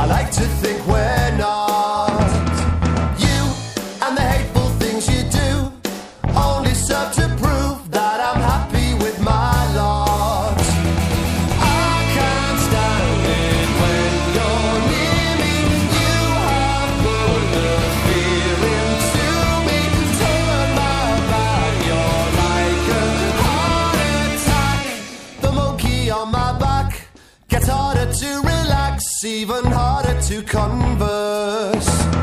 like to think we're not. You and the hateful things you do only serve to prove that I'm happy with my lot. I can't stand it when you're near me. You have put the fear into me. Turn my back, you're like a heart attack. The monkey on my back gets harder to relax, even harder to converse.